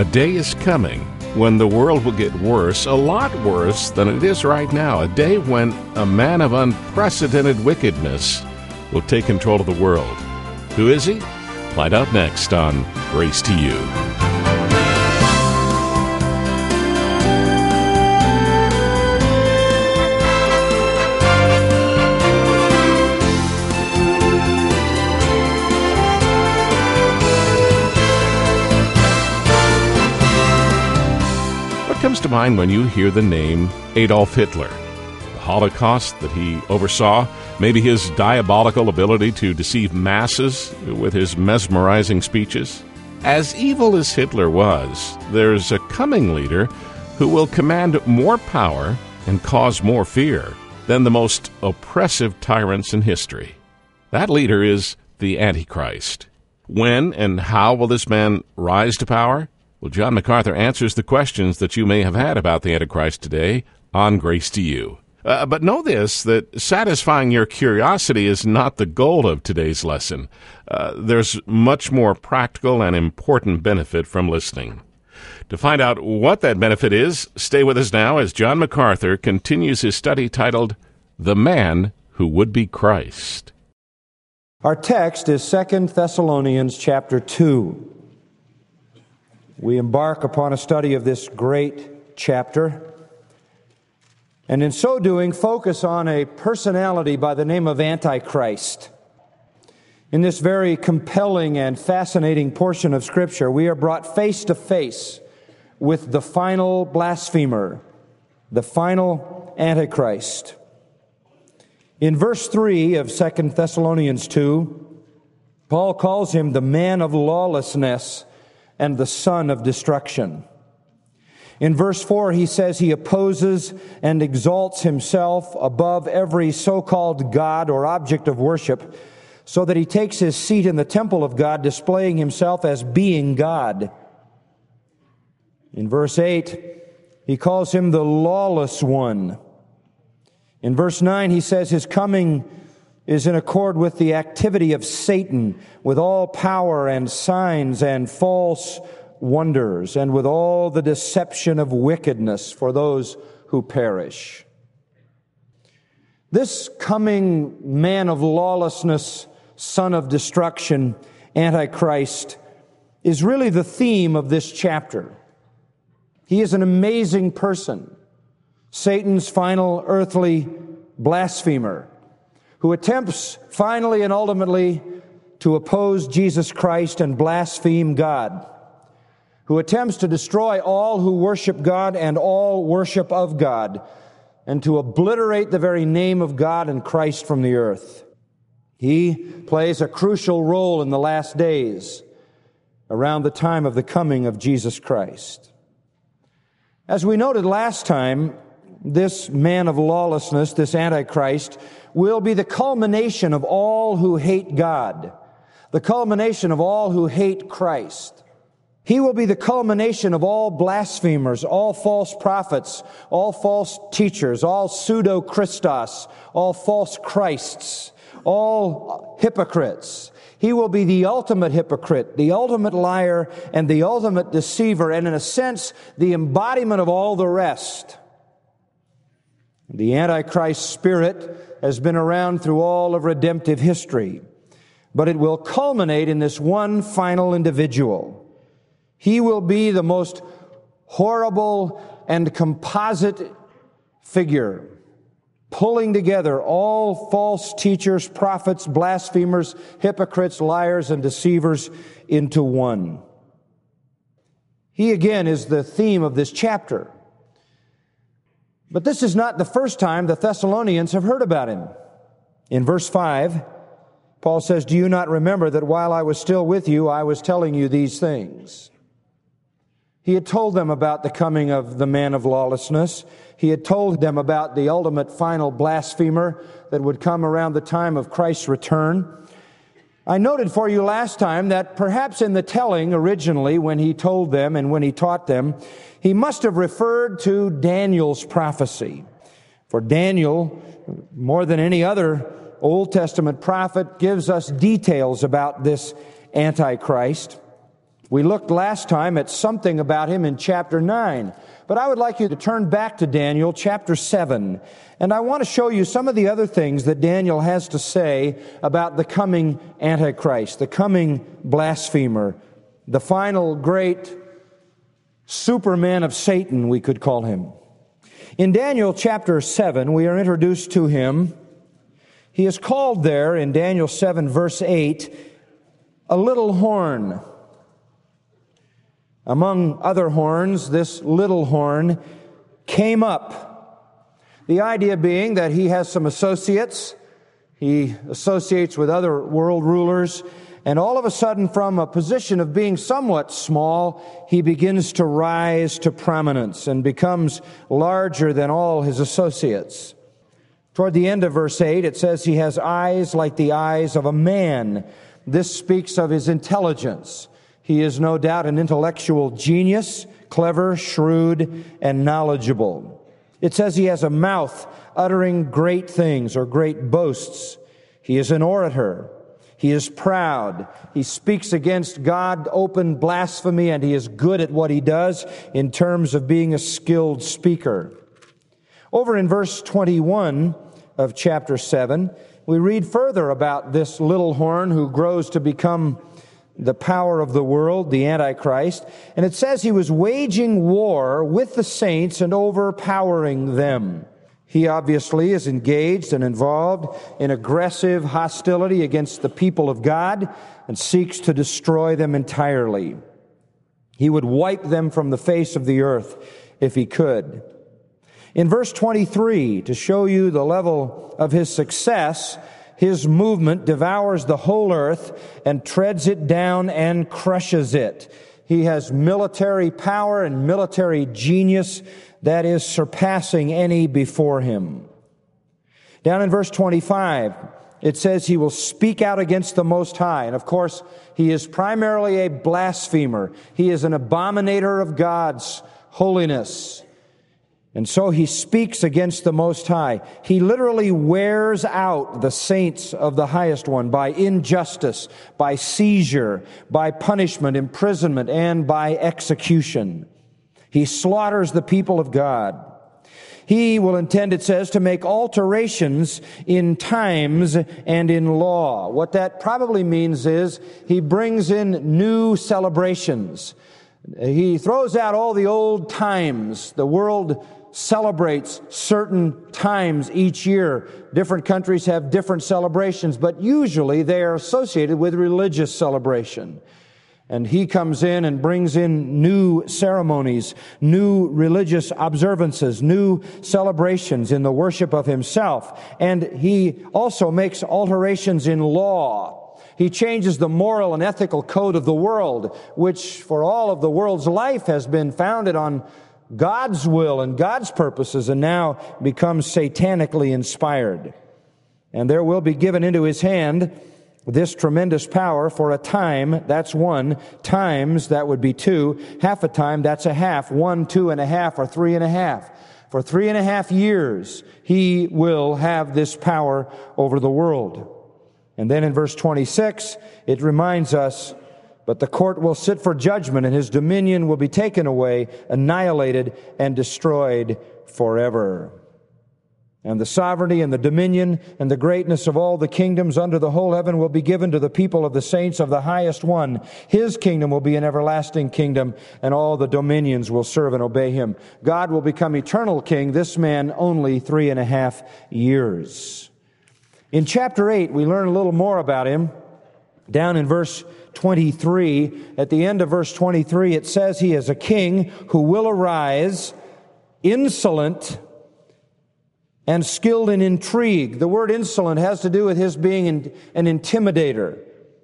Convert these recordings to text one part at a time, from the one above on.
A day is coming when the world will get worse, a lot worse than it is right now. A day when a man of unprecedented wickedness will take control of the world. Who is he? Find out next on Grace to You. What comes to mind when you hear the name Adolf Hitler? The Holocaust that he oversaw, maybe his diabolical ability to deceive masses with his mesmerizing speeches? As evil as Hitler was, there's a coming leader who will command more power and cause more fear than the most oppressive tyrants in history. That leader is the Antichrist. When and how will this man rise to power? Well, John MacArthur answers the questions that you may have had about the Antichrist today on Grace to You. But know this, that satisfying your curiosity is not the goal of today's lesson. There's much more practical and important benefit from listening. To find out what that benefit is, stay with us now as John MacArthur continues his study titled, The Man Who Would Be Christ. Our text is 2 Thessalonians chapter 2. We embark upon a study of this great chapter, and in so doing, focus on a personality by the name of Antichrist. In this very compelling and fascinating portion of Scripture, we are brought face to face with the final blasphemer, the final Antichrist. In verse 3 of 2 Thessalonians 2, Paul calls him the man of lawlessness and the son of destruction. In verse 4, he says he opposes and exalts himself above every so-called God or object of worship, so that he takes his seat in the temple of God, displaying himself as being God. In verse 8, he calls him the lawless one. In verse 9, he says his coming is in accord with the activity of Satan, with all power and signs and false wonders, and with all the deception of wickedness for those who perish. This coming man of lawlessness, son of destruction, Antichrist, is really the theme of this chapter. He is an amazing person, Satan's final earthly blasphemer, who attempts finally and ultimately to oppose Jesus Christ and blaspheme God, who attempts to destroy all who worship God and all worship of God, and to obliterate the very name of God and Christ from the earth. He plays a crucial role in the last days, around the time of the coming of Jesus Christ. As we noted last time, this man of lawlessness, this Antichrist, will be the culmination of all who hate God, the culmination of all who hate Christ. He will be the culmination of all blasphemers, all false prophets, all false teachers, all pseudo-Christos, all false Christs, all hypocrites. He will be the ultimate hypocrite, the ultimate liar, and the ultimate deceiver, and in a sense, the embodiment of all the rest. The Antichrist spirit has been around through all of redemptive history, but it will culminate in this one final individual. He will be the most horrible and composite figure, pulling together all false teachers, prophets, blasphemers, hypocrites, liars, and deceivers into one. He again is the theme of this chapter. But this is not the first time the Thessalonians have heard about him. In verse 5, Paul says, "Do you not remember that while I was still with you, I was telling you these things?" He had told them about the coming of the man of lawlessness. He had told them about the ultimate final blasphemer that would come around the time of Christ's return. I noted for you last time that perhaps in the telling originally, when he told them and when he taught them, he must have referred to Daniel's prophecy. For Daniel, more than any other Old Testament prophet, gives us details about this Antichrist. We looked last time at something about him in chapter 9, but I would like you to turn back to Daniel chapter 7, and I want to show you some of the other things that Daniel has to say about the coming Antichrist, the coming blasphemer, the final great Superman of Satan, we could call him. In Daniel chapter 7, we are introduced to him. He is called there in Daniel 7 verse 8, a little horn. Among other horns, this little horn came up. The idea being that he has some associates. He associates with other world rulers. And all of a sudden, from a position of being somewhat small, he begins to rise to prominence and becomes larger than all his associates. Toward the end of verse 8, it says he has eyes like the eyes of a man. This speaks of his intelligence. He is no doubt an intellectual genius, clever, shrewd, and knowledgeable. It says he has a mouth uttering great things or great boasts. He is an orator. He is proud. He speaks against God, open blasphemy, and he is good at what he does in terms of being a skilled speaker. Over in verse 21 of chapter 7, we read further about this little horn who grows to become the power of the world, the Antichrist. And it says he was waging war with the saints and overpowering them. He obviously is engaged and involved in aggressive hostility against the people of God and seeks to destroy them entirely. He would wipe them from the face of the earth if he could. In verse 23, to show you the level of his success, his movement devours the whole earth and treads it down and crushes it. He has military power and military genius that is surpassing any before him. Down in verse 25, it says he will speak out against the Most High. And of course, he is primarily a blasphemer. He is an abominator of God's holiness. And so he speaks against the Most High. He literally wears out the saints of the Highest One by injustice, by seizure, by punishment, imprisonment, and by execution. He slaughters the people of God. He will intend, it says, to make alterations in times and in law. What that probably means is he brings in new celebrations. He throws out all the old times. The world celebrates certain times each year. Different countries have different celebrations, but usually they are associated with religious celebration. And he comes in and brings in new ceremonies, new religious observances, new celebrations in the worship of himself. And he also makes alterations in law. He changes the moral and ethical code of the world, which for all of the world's life has been founded on God's will and God's purposes, and now becomes satanically inspired. And there will be given into his hand this tremendous power for a time, that's one, times, that would be two, half a time, that's a half, 1, 2.5, or 3.5. For 3.5 years, he will have this power over the world. And then in verse 26, it reminds us, but the court will sit for judgment, and his dominion will be taken away, annihilated, and destroyed forever. And the sovereignty and the dominion and the greatness of all the kingdoms under the whole heaven will be given to the people of the saints of the Highest One. His kingdom will be an everlasting kingdom, and all the dominions will serve and obey him. God will become eternal king, this man only 3.5 years. In chapter 8, we learn a little more about him. Down in verse 23, at the end of verse 23, it says he is a king who will arise, insolent, and skilled in intrigue. The word insolent has to do with his being an intimidator.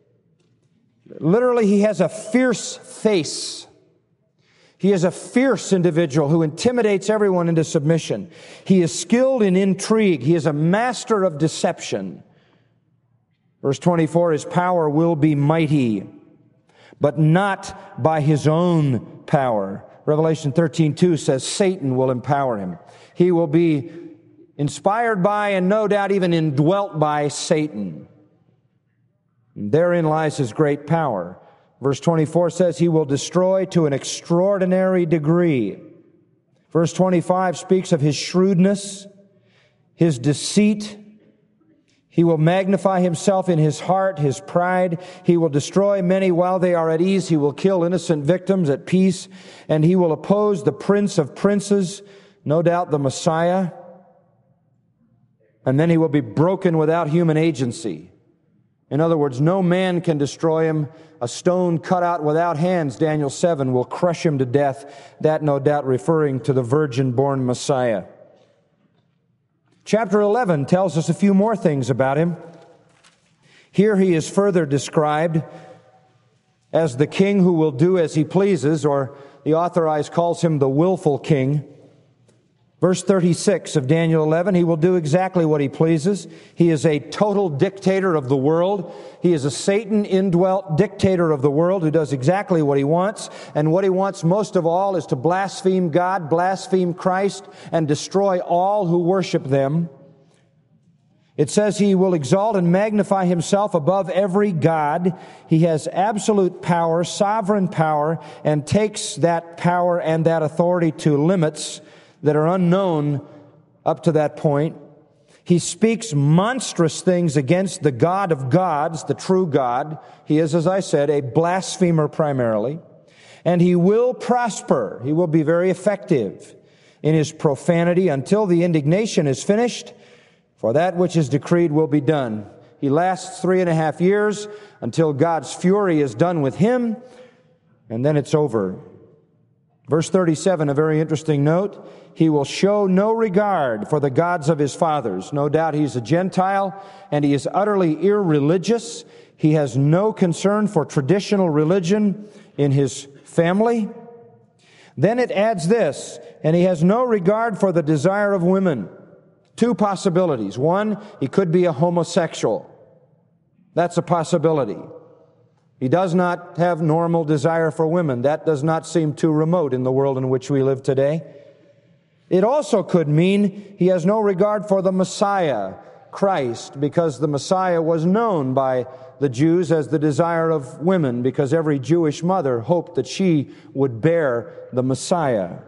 Literally, he has a fierce face. He is a fierce individual who intimidates everyone into submission. He is skilled in intrigue. He is a master of deception. Verse 24, his power will be mighty, but not by his own power. Revelation 13:2 says Satan will empower him. He will be inspired by and no doubt even indwelt by Satan. And therein lies his great power. Verse 24 says he will destroy to an extraordinary degree. Verse 25 speaks of his shrewdness, his deceit. He will magnify himself in his heart, his pride. He will destroy many while they are at ease. He will kill innocent victims at peace. And he will oppose the Prince of Princes, no doubt the Messiah. And then he will be broken without human agency. In other words, no man can destroy him. A stone cut out without hands, Daniel 7, will crush him to death. That no doubt referring to the virgin-born Messiah. Chapter 11 tells us a few more things about him. Here he is further described as the king who will do as he pleases, or the Authorized calls him the willful king. Verse 36 of Daniel 11, he will do exactly what he pleases. He is a total dictator of the world. He is a Satan-indwelt dictator of the world who does exactly what he wants. And what he wants most of all is to blaspheme God, blaspheme Christ, and destroy all who worship them. It says he will exalt and magnify himself above every god. He has absolute power, sovereign power, and takes that power and that authority to limits that are unknown up to that point. He speaks monstrous things against the God of gods, the true God. He is, as I said, a blasphemer primarily. And he will prosper. He will be very effective in his profanity until the indignation is finished, for that which is decreed will be done. He lasts 3.5 years until God's fury is done with him, and then it's over. Verse 37, a very interesting note. He will show no regard for the gods of his fathers. No doubt he's a Gentile, and he is utterly irreligious. He has no concern for traditional religion in his family. Then it adds this, and he has no regard for the desire of women. Two possibilities. One, he could be a homosexual. That's a possibility. He does not have normal desire for women. That does not seem too remote in the world in which we live today. It also could mean he has no regard for the Messiah, Christ, because the Messiah was known by the Jews as the desire of women, because every Jewish mother hoped that she would bear the Messiah.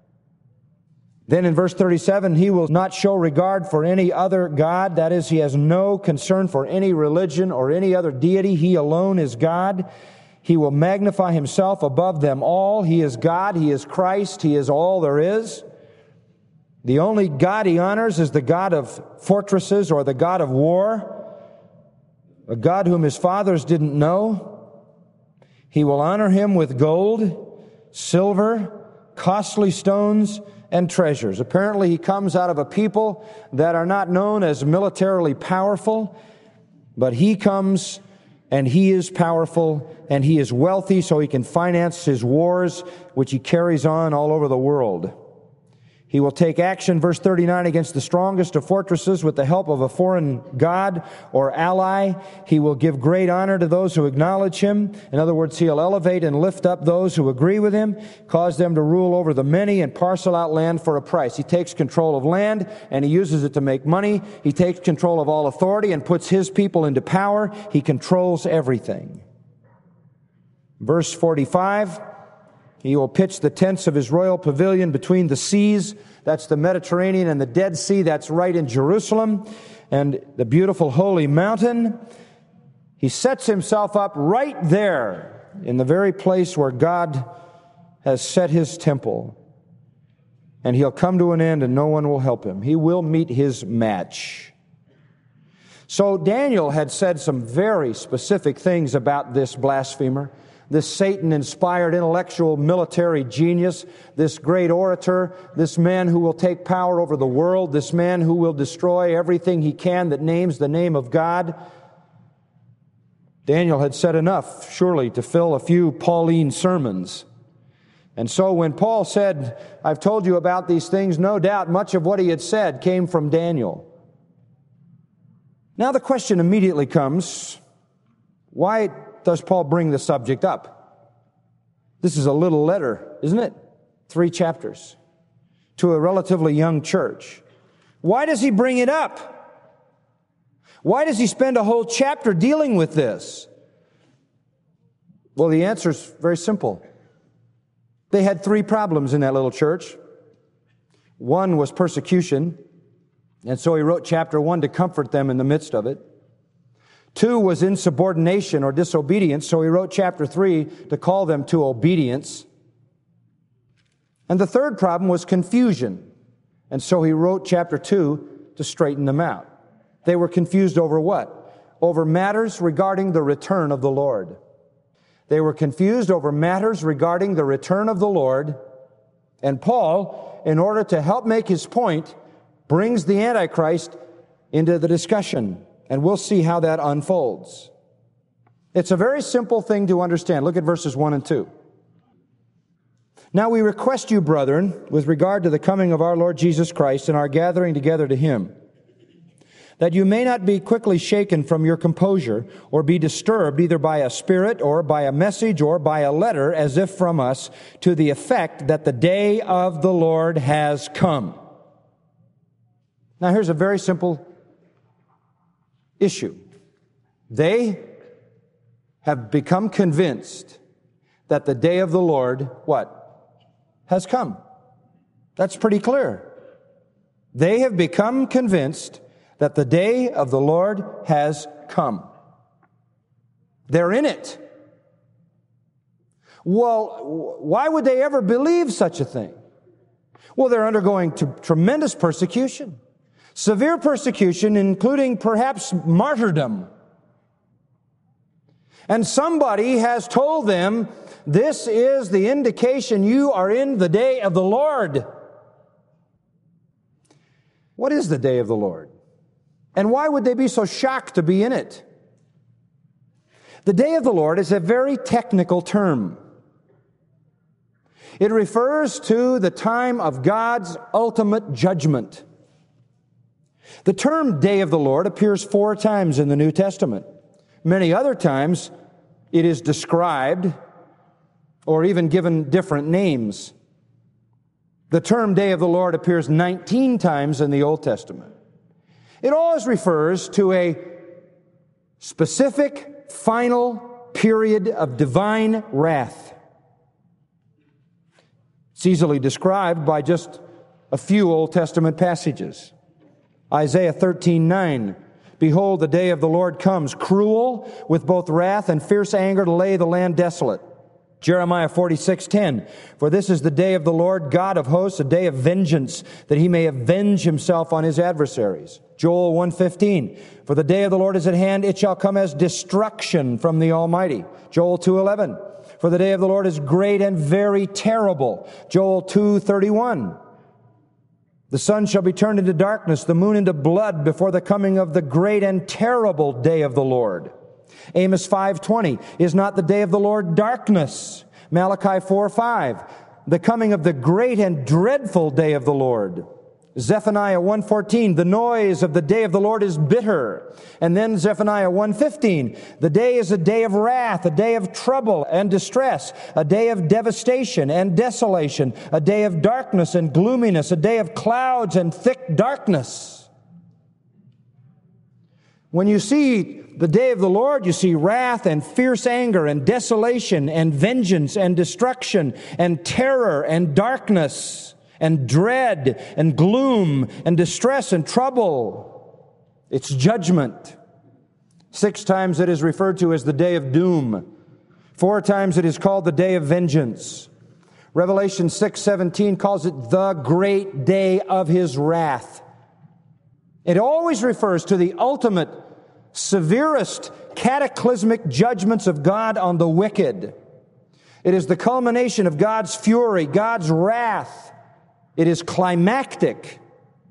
Then in verse 37, he will not show regard for any other god. That is, he has no concern for any religion or any other deity. He alone is God. He will magnify himself above them all. He is God. He is Christ. He is all there is. The only God he honors is the God of fortresses or the God of war, a God whom his fathers didn't know. He will honor him with gold, silver, costly stones, and treasures. Apparently he comes out of a people that are not known as militarily powerful, but he comes and he is powerful and he is wealthy, so he can finance his wars, which he carries on all over the world. He will take action, verse 39, against the strongest of fortresses with the help of a foreign god or ally. He will give great honor to those who acknowledge him. In other words, he'll elevate and lift up those who agree with him, cause them to rule over the many and parcel out land for a price. He takes control of land and he uses it to make money. He takes control of all authority and puts his people into power. He controls everything. Verse 45, he will pitch the tents of his royal pavilion between the seas. That's the Mediterranean and the Dead Sea. That's right in Jerusalem and the beautiful holy mountain. He sets himself up right there in the very place where God has set his temple. And he'll come to an end and no one will help him. He will meet his match. So Daniel had said some very specific things about this blasphemer, this Satan-inspired intellectual military genius, this great orator, this man who will take power over the world, this man who will destroy everything he can that names the name of God. Daniel had said enough, surely, to fill a few Pauline sermons. And so when Paul said, I've told you about these things, no doubt much of what he had said came from Daniel. Now the question immediately comes, why does Paul bring the subject up? This is a little letter, isn't it? 3 chapters to a relatively young church. Why does he bring it up? Why does he spend a whole chapter dealing with this? Well, the answer is very simple. They had three problems in that little church. One was persecution, and so he wrote chapter 1 to comfort them in the midst of it. 2 was insubordination or disobedience, so he wrote chapter 3 to call them to obedience. And the third problem was confusion, and so he wrote chapter 2 to straighten them out. They were confused over what? Over matters regarding the return of the Lord. They were confused over matters regarding the return of the Lord, and Paul, in order to help make his point, brings the Antichrist into the discussion. And we'll see how that unfolds. It's a very simple thing to understand. Look at verses 1 and 2. Now we request you, brethren, with regard to the coming of our Lord Jesus Christ and our gathering together to Him, that you may not be quickly shaken from your composure, or be disturbed either by a spirit, or by a message, or by a letter, as if from us, to the effect that the day of the Lord has come. Now here's a very simple issue. They have become convinced that the day of the Lord, what? Has come. That's pretty clear. They have become convinced that the day of the Lord has come. They're in it. Well, why would they ever believe such a thing? Well, they're undergoing tremendous persecution. Severe persecution, including perhaps martyrdom. And somebody has told them, this is the indication you are in the day of the Lord. What is the day of the Lord? And why would they be so shocked to be in it? The day of the Lord is a very technical term. It refers to the time of God's ultimate judgment. The term day of the Lord appears 4 times in the New Testament. Many other times it is described or even given different names. The term day of the Lord appears 19 times in the Old Testament. It always refers to a specific, final period of divine wrath. It's easily described by just a few Old Testament passages. Isaiah 13:9, behold, the day of the Lord comes, cruel, with both wrath and fierce anger to lay the land desolate. Jeremiah 46:10, for this is the day of the Lord God of hosts, a day of vengeance, that He may avenge Himself on His adversaries. Joel 1:15, for the day of the Lord is at hand, it shall come as destruction from the Almighty. Joel 2:11, for the day of the Lord is great and very terrible. Joel 2:31, the sun shall be turned into darkness, the moon into blood before the coming of the great and terrible day of the Lord. Amos 5:20, is not the day of the Lord darkness? Malachi 4:5, the coming of the great and dreadful day of the Lord. Zephaniah 1:14, the noise of the day of the Lord is bitter. And then Zephaniah 1:15, the day is a day of wrath, a day of trouble and distress, a day of devastation and desolation, a day of darkness and gloominess, a day of clouds and thick darkness. When you see the day of the Lord, you see wrath and fierce anger and desolation and vengeance and destruction and terror and darkness and dread and gloom and distress and trouble. It's judgment. 6 times it is referred to as the day of doom. 4 times it is called the day of vengeance. Revelation 6:17 calls it the great day of His wrath. It always refers to the ultimate, severest, cataclysmic judgments of God on the wicked. It is the culmination of God's fury, God's wrath. It is climactic.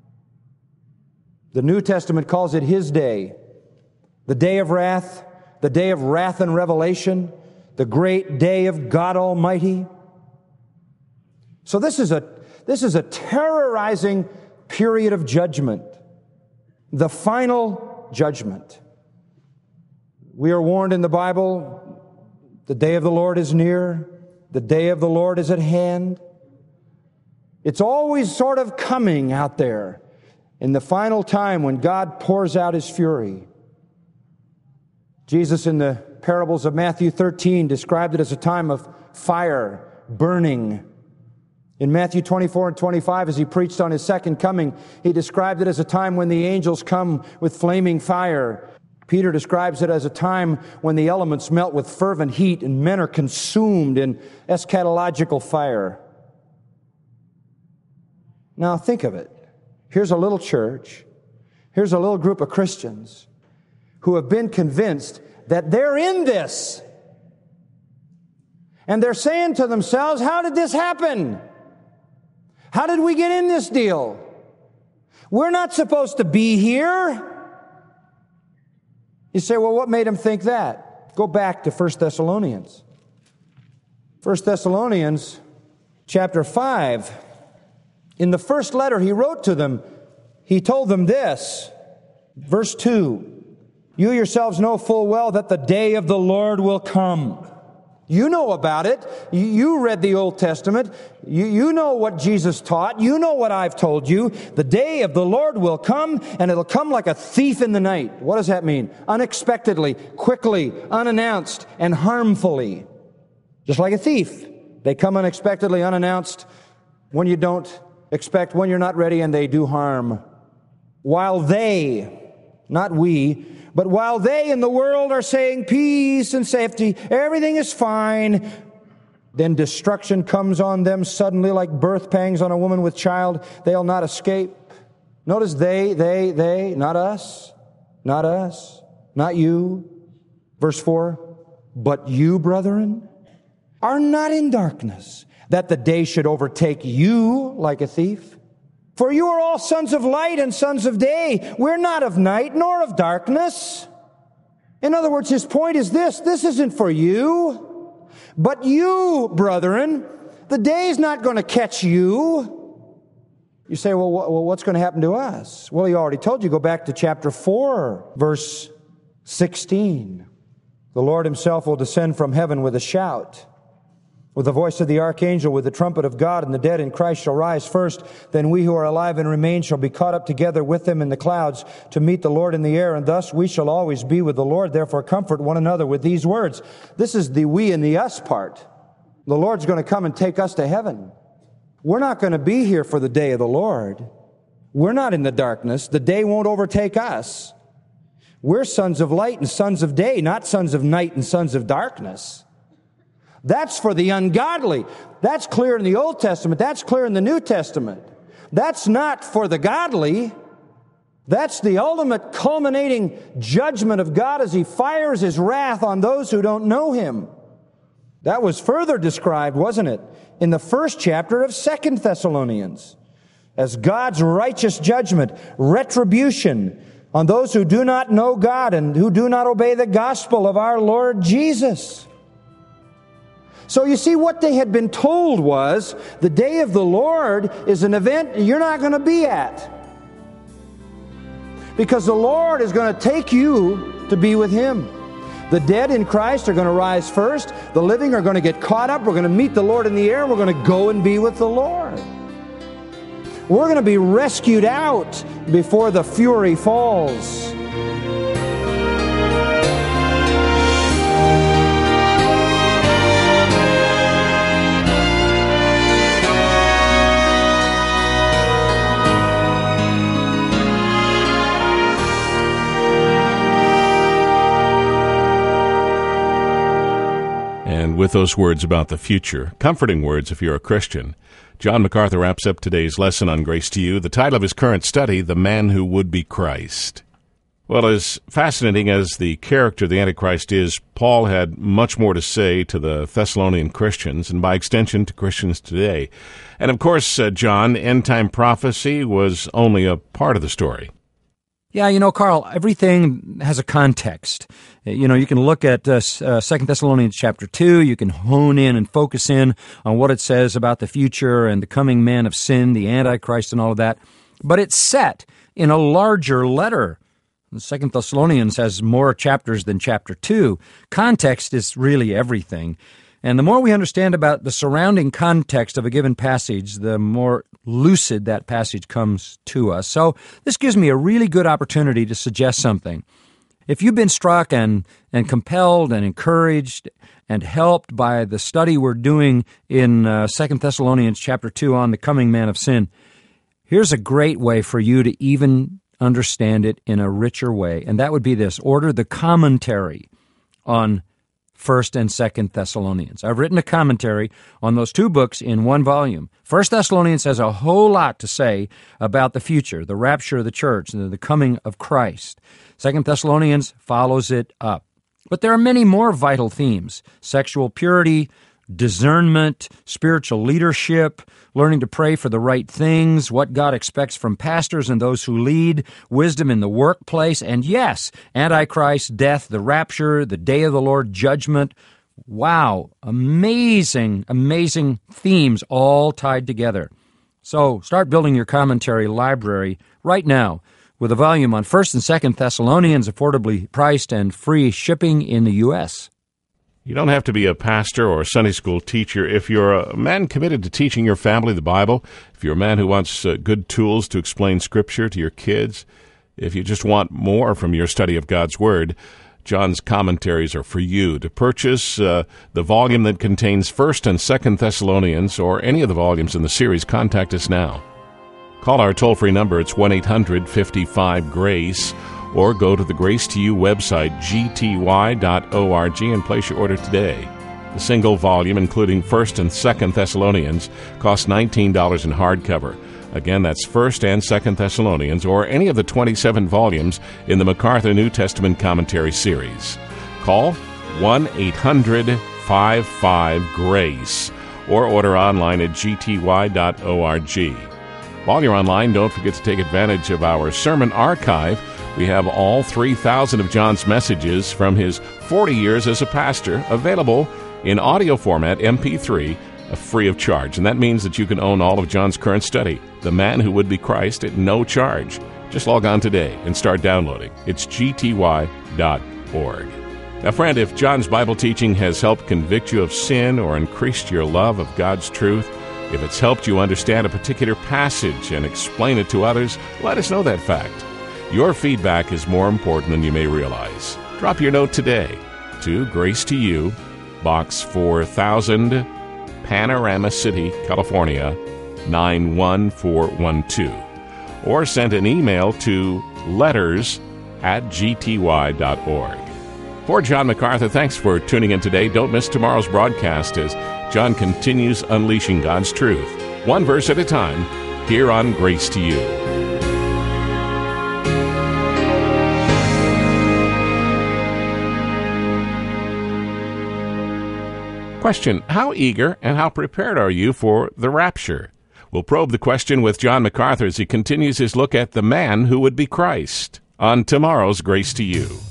The New Testament calls it His day, the day of wrath and revelation, the great day of God Almighty. So this is a terrorizing period of judgment, the final judgment. We are warned in the Bible, the day of the Lord is near, the day of the Lord is at hand. It's always sort of coming out there in the final time when God pours out His fury. Jesus in the parables of Matthew 13 described it as a time of fire, burning. In Matthew 24 and 25, as he preached on his second coming, he described it as a time when the angels come with flaming fire. Peter describes it as a time when the elements melt with fervent heat and men are consumed in eschatological fire. Now think of it. Here's a little church. Here's a little group of Christians who have been convinced that they're in this. And they're saying to themselves, how did this happen? How did we get in this deal? We're not supposed to be here. You say, well, what made him think that? Go back to 1 Thessalonians. 1 Thessalonians chapter 5. In the first letter he wrote to them, he told them this, verse 2, you yourselves know full well that the day of the Lord will come. You know about it. You read the Old Testament. You know what Jesus taught. You know what I've told you. The day of the Lord will come, and it'll come like a thief in the night. What does that mean? Unexpectedly, quickly, unannounced, and harmfully. Just like a thief. They come unexpectedly, unannounced, when you don't expect, when you're not ready, and they do harm. While they, not we, but while they in the world are saying peace and safety, everything is fine, then destruction comes on them suddenly like birth pangs on a woman with child. They'll not escape. Notice they, not us, not you. Verse 4, but you, brethren, are not in darkness, that the day should overtake you like a thief. For you are all sons of light and sons of day. We're not of night nor of darkness. In other words, his point is this isn't for you, but you, brethren, the day's not going to catch you. You say, well, what's going to happen to us? Well, he already told you. Go back to chapter 4, verse 16. The Lord himself will descend from heaven with a shout, with the voice of the archangel, with the trumpet of God, and the dead in Christ shall rise first. Then we who are alive and remain shall be caught up together with them in the clouds to meet the Lord in the air, and thus we shall always be with the Lord. Therefore comfort one another with these words. This is the we and the us part. The Lord's going to come and take us to heaven. We're not going to be here for the day of the Lord. We're not in the darkness. The day won't overtake us. We're sons of light and sons of day, not sons of night and sons of darkness. That's for the ungodly. That's clear in the Old Testament. That's clear in the New Testament. That's not for the godly. That's the ultimate culminating judgment of God as he fires his wrath on those who don't know him. That was further described, wasn't it, in the first chapter of 2 Thessalonians, as God's righteous judgment, retribution on those who do not know God and who do not obey the gospel of our Lord Jesus. So you see, what they had been told was, the day of the Lord is an event you're not going to be at. Because the Lord is going to take you to be with him. The dead in Christ are going to rise first. The living are going to get caught up. We're going to meet the Lord in the air. We're going to go and be with the Lord. We're going to be rescued out before the fury falls. And with those words about the future, comforting words if you're a Christian, John MacArthur wraps up today's lesson on Grace to You. The title of his current study, The Man Who Would Be Christ. Well, as fascinating as the character of the Antichrist is, Paul had much more to say to the Thessalonian Christians, and by extension to Christians today. And of course, John, end-time prophecy was only a part of the story. Yeah, Carl, everything has a context. You can look at 2 Thessalonians chapter 2. You can hone in and focus in on what it says about the future and the coming man of sin, the Antichrist and all of that. But it's set in a larger letter. 2 Thessalonians has more chapters than chapter 2. Context is really everything. And the more we understand about the surrounding context of a given passage, the more lucid that passage comes to us. So this gives me a really good opportunity to suggest something. If you've been struck and compelled and encouraged and helped by the study we're doing in 2 Thessalonians chapter 2 on the coming man of sin, here's a great way for you to even understand it in a richer way, and that would be this. Order the commentary on 1st and 2nd Thessalonians. I've written a commentary on those two books in one volume. 1st Thessalonians has a whole lot to say about the future, the rapture of the church, the coming of Christ. 2nd Thessalonians follows it up. But there are many more vital themes: sexual purity, discernment, spiritual leadership, learning to pray for the right things, what God expects from pastors and those who lead, wisdom in the workplace, and yes, Antichrist, death, the rapture, the day of the Lord, judgment. Wow, amazing, amazing themes all tied together. So start building your commentary library right now with a volume on 1st and 2nd Thessalonians, affordably priced and free shipping in the U.S. You don't have to be a pastor or a Sunday school teacher. If you're a man committed to teaching your family the Bible, if you're a man who wants good tools to explain Scripture to your kids, if you just want more from your study of God's Word, John's commentaries are for you. To purchase the volume that contains 1st and 2nd Thessalonians or any of the volumes in the series, contact us now. Call our toll-free number. It's 1-800-55-GRACE. Or go to the Grace to You website, gty.org, and place your order today. The single volume, including 1st and 2nd Thessalonians, costs $19 in hardcover. Again, that's 1st and 2nd Thessalonians, or any of the 27 volumes in the MacArthur New Testament Commentary series. Call 1-800-55-GRACE, or order online at gty.org. While you're online, don't forget to take advantage of our sermon archive. We have all 3,000 of John's messages from his 40 years as a pastor available in audio format, MP3, free of charge. And that means that you can own all of John's current study, The Man Who Would Be Christ, at no charge. Just log on today and start downloading. It's gty.org. Now, friend, if John's Bible teaching has helped convict you of sin or increased your love of God's truth, if it's helped you understand a particular passage and explain it to others, let us know that fact. Your feedback is more important than you may realize. Drop your note today to Grace to You, Box 4000, Panorama City, California, 91412. Or send an email to letters@gty.org. For John MacArthur, thanks for tuning in today. Don't miss tomorrow's broadcast as John continues unleashing God's truth, one verse at a time, here on Grace to You. Question: how eager and how prepared are you for the rapture? We'll probe the question with John MacArthur as he continues his look at the man who would be Christ on tomorrow's Grace to You.